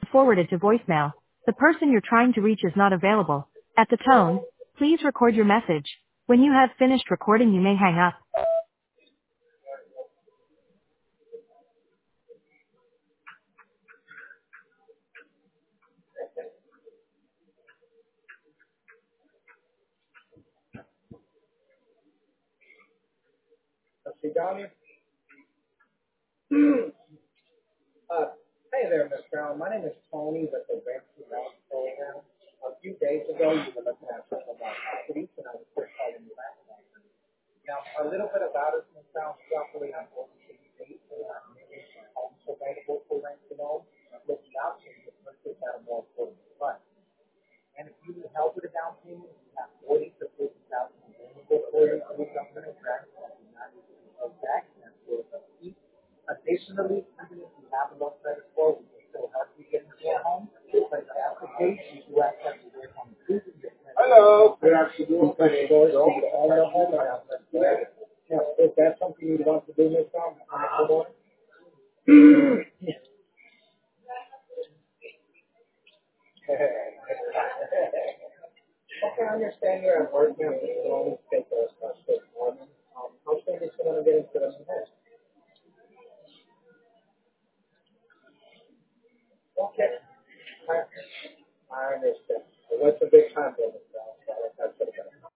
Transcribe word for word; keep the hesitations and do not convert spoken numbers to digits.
forwarded to voicemail. The person you're trying to reach is not available. At the tone, please record your message. When you have finished recording, you may hang up. See, Donnie? uh, hey there, Miss Brown. My name is Tony with the Ramsey Mountain Program. A few days ago, you were looking at some of our properties, and I was just calling you back. Now, a little bit about us, Miss Brown. Roughly, I'm overseas state, and I'm making some homes available for rent to own, with the option to purchase at a more affordable price. And if you need help with a down payment, we have forty to fifty thousand available for you through government grants that do not need to be paid back. And for each. Additionally, even if you have a low credit score, we can still help you get into a home. But if that's the case, you do have to work on improving your credit. Hello. Good afternoon. Credit scores to own the home or not. Now, if that's something you want to do, Miss Brown, come on. Okay, I understand you're at work now, but you can only take those questions for me. Um, how soon is you want to get into this next? Okay. I, I understand. What's the big time, brother?